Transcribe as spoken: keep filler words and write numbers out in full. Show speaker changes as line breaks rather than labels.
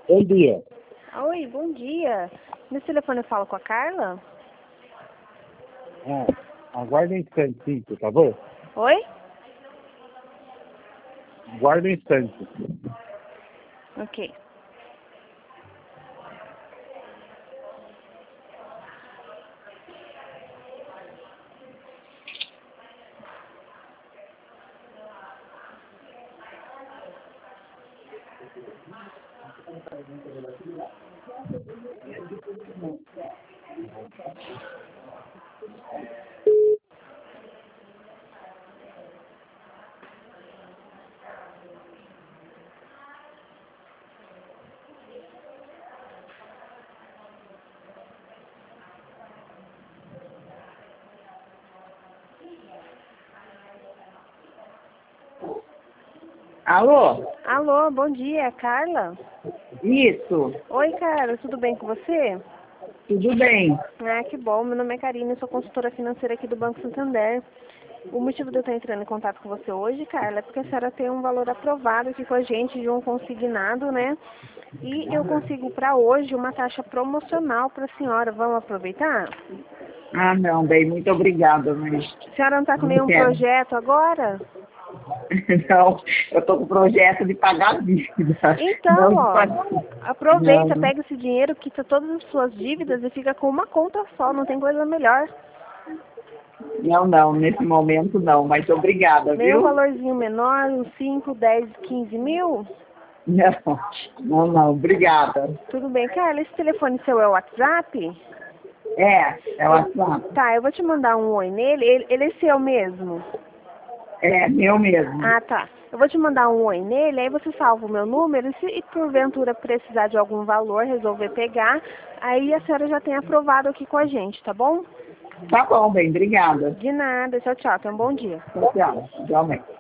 Bom dia.
Oi, bom dia. Nesse telefone eu falo com a Carla?
Ah, aguarda um instante, por favor.
Oi?
Aguarda um instante.
Ok.
Alô?
Alô, bom dia, Carla?
Isso,
Oi, Carla, tudo bem com você?
tudo bem.
Ah, que bom. Meu nome é Karine, eu sou consultora financeira aqui do Banco Santander. O motivo de eu estar entrando em contato com você hoje, Carla, é porque a senhora tem um valor aprovado aqui com a gente de um consignado, né? E eu consigo para hoje uma taxa promocional para a senhora. Vamos aproveitar?
Ah, não, bem, muito obrigada, mas
A senhora não está com
não
nenhum
quero.
projeto agora?
Não, eu estou com o projeto de pagar a dívida.
Então,
Não de
ó,
pagar.
aproveita,
Não,
pega esse dinheiro, quita todas as suas dívidas e fica com uma conta só, não tem coisa melhor.
não, não, nesse momento não, mas obrigada,
Nenhum
viu?
valorzinho menor, uns cinco, dez, quinze mil?
Não, não, não, obrigada.
Tudo bem. Carla, esse telefone seu é o WhatsApp?
É, é o WhatsApp.
Tá, eu vou te mandar um oi nele. Ele, ele é seu mesmo?
É, meu mesmo.
Ah, tá. Eu vou te mandar um oi nele, aí você salva o meu número e se e porventura precisar de algum valor, resolver pegar, aí a senhora já tem aprovado aqui com a gente, tá bom?
Tá bom, bem, obrigada.
De nada. Tchau, tchau. Tenha um bom dia.
Tchau, tchau, igualmente.